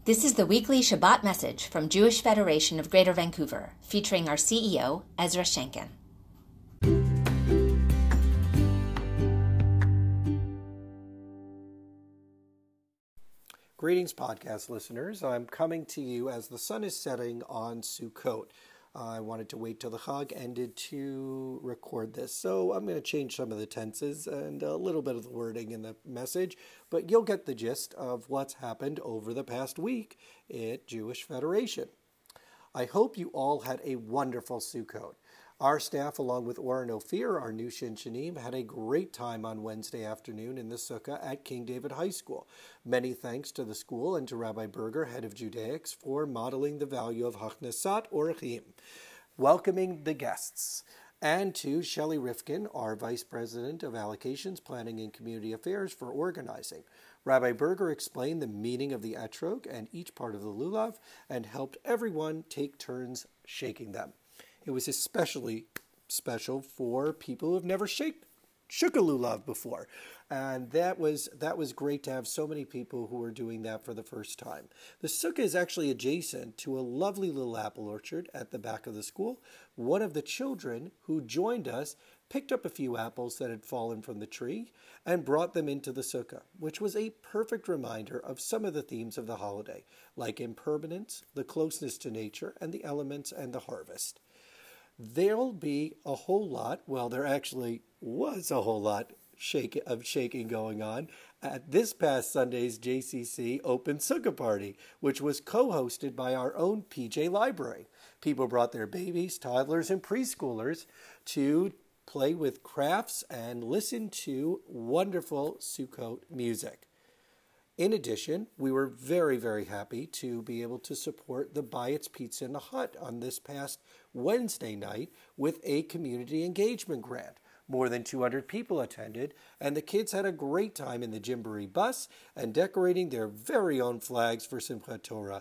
This is the weekly Shabbat message from Jewish Federation of Greater Vancouver, featuring our CEO, Ezra Shenken. Greetings, podcast listeners. I'm coming to you as the sun is setting on Sukkot. I wanted to wait till the Chag ended to record this, so I'm going to change some of the tenses and a little bit of the wording in the message, but you'll get the gist of what's happened over the past week at Jewish Federation. I hope you all had a wonderful Sukkot. Our staff, along with Oren Ophir, our new Shinshanim, had a great time on Wednesday afternoon in the Sukkah at King David High School. Many thanks to the school and to Rabbi Berger, head of Judaics, for modeling the value of Hachnasat Orchim, welcoming the guests, and to Shelley Rifkin, our Vice President of Allocations, Planning and Community Affairs, for organizing. Rabbi Berger explained the meaning of the etrog and each part of the lulav and helped everyone take turns shaking them. It was especially special for people who have never shook a lulav before. And that was great to have so many people who were doing that for the first time. The sukkah is actually adjacent to a lovely little apple orchard at the back of the school. One of the children who joined us picked up a few apples that had fallen from the tree and brought them into the sukkah, which was a perfect reminder of some of the themes of the holiday, like impermanence, the closeness to nature, and the elements and the harvest. There'll be a whole lot, well, there actually was a whole lot of shaking going on at this past Sunday's JCC Open Sukkah Party, which was co-hosted by our own PJ Library. People brought their babies, toddlers, and preschoolers to play with crafts and listen to wonderful Sukkot music. In addition, we were very, very happy to be able to support the Bayitz Pizza in the Hut on this past Wednesday night with a community engagement grant. More than 200 people attended, and the kids had a great time in the Gymboree bus and decorating their very own flags for Simchat Torah.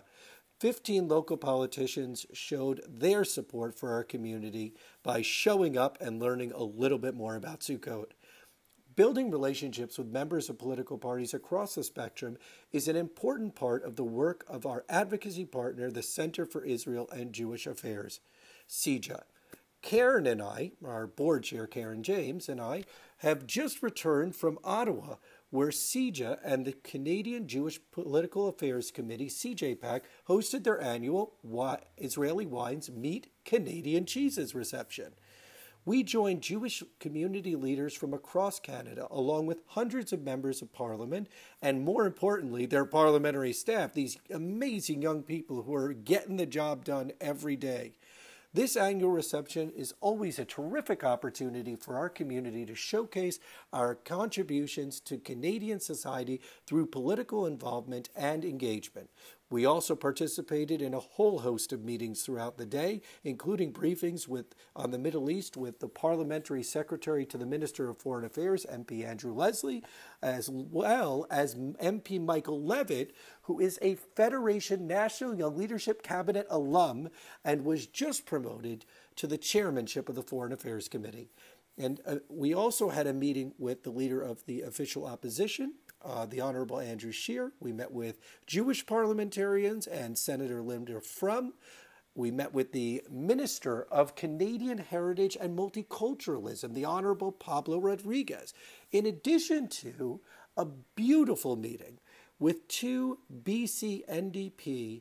15 local politicians showed their support for our community by showing up and learning a little bit more about Sukkot. Building relationships with members of political parties across the spectrum is an important part of the work of our advocacy partner, the Center for Israel and Jewish Affairs, CJA. Karen and I, our board chair Karen James and I, have just returned from Ottawa, where CJA and the Canadian Jewish Political Affairs Committee, CJPAC, hosted their annual Israeli Wines Meet Canadian Cheeses reception. We joined Jewish community leaders from across Canada, along with hundreds of members of parliament, and more importantly, their parliamentary staff, these amazing young people who are getting the job done every day. This annual reception is always a terrific opportunity for our community to showcase our contributions to Canadian society through political involvement and engagement. We also participated in a whole host of meetings throughout the day, including briefings on the Middle East with the Parliamentary Secretary to the Minister of Foreign Affairs, MP Andrew Leslie, as well as MP Michael Levitt, who is a Federation National Young Leadership Cabinet alum and was just promoted to the chairmanship of the Foreign Affairs Committee. And we also had a meeting with the leader of the official opposition, the Honorable Andrew Scheer. We met with Jewish parliamentarians and Senator Linda Frum. We met with the Minister of Canadian Heritage and Multiculturalism, the Honorable Pablo Rodriguez, in addition to a beautiful meeting with two BC NDP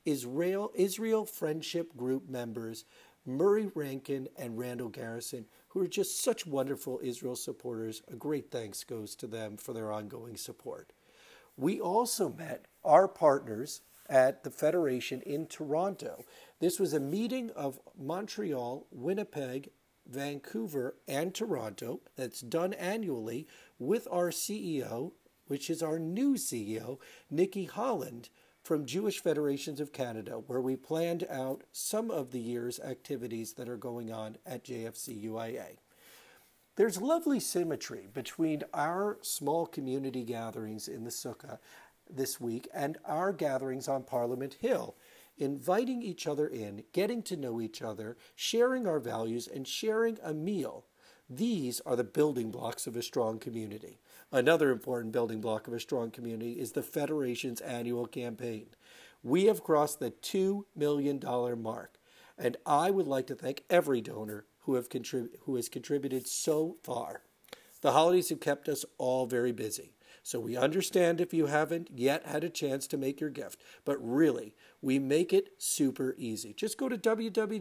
Israel Friendship Group members, Murray Rankin and Randall Garrison, who are just such wonderful Israel supporters. A great thanks goes to them for their ongoing support. We also met our partners at the Federation in Toronto. This was a meeting of Montreal, Winnipeg, Vancouver, and Toronto that's done annually with our CEO, which is our new CEO, Nikki Holland, from Jewish Federations of Canada, where we planned out some of the year's activities that are going on at JFC-UIA. There's lovely symmetry between our small community gatherings in the Sukkah this week and our gatherings on Parliament Hill, inviting each other in, getting to know each other, sharing our values, and sharing a meal. These are the building blocks of a strong community. Another important building block of a strong community is the Federation's annual campaign. We have crossed the $2 million mark, and I would like to thank every donor who has contributed so far. The holidays have kept us all very busy, so we understand if you haven't yet had a chance to make your gift, but really, we make it super easy. Just go to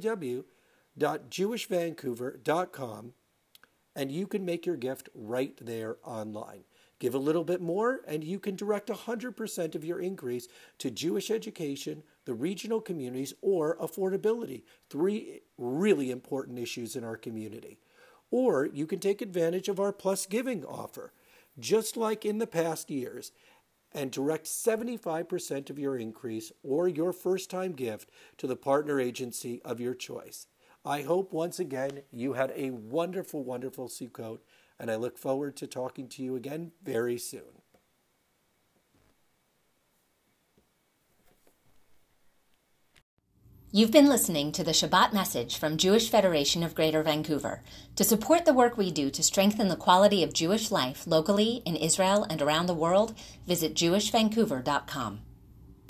www.jewishvancouver.com and you can make your gift right there online. Give a little bit more, and you can direct 100% of your increase to Jewish education, the regional communities, or affordability, 3 really important issues in our community. Or you can take advantage of our Plus Giving offer, just like in the past years, and direct 75% of your increase or your first-time gift to the partner agency of your choice. I hope once again you had a wonderful, wonderful Sukkot, and I look forward to talking to you again very soon. You've been listening to the Shabbat message from Jewish Federation of Greater Vancouver. To support the work we do to strengthen the quality of Jewish life locally in Israel and around the world, visit jewishvancouver.com.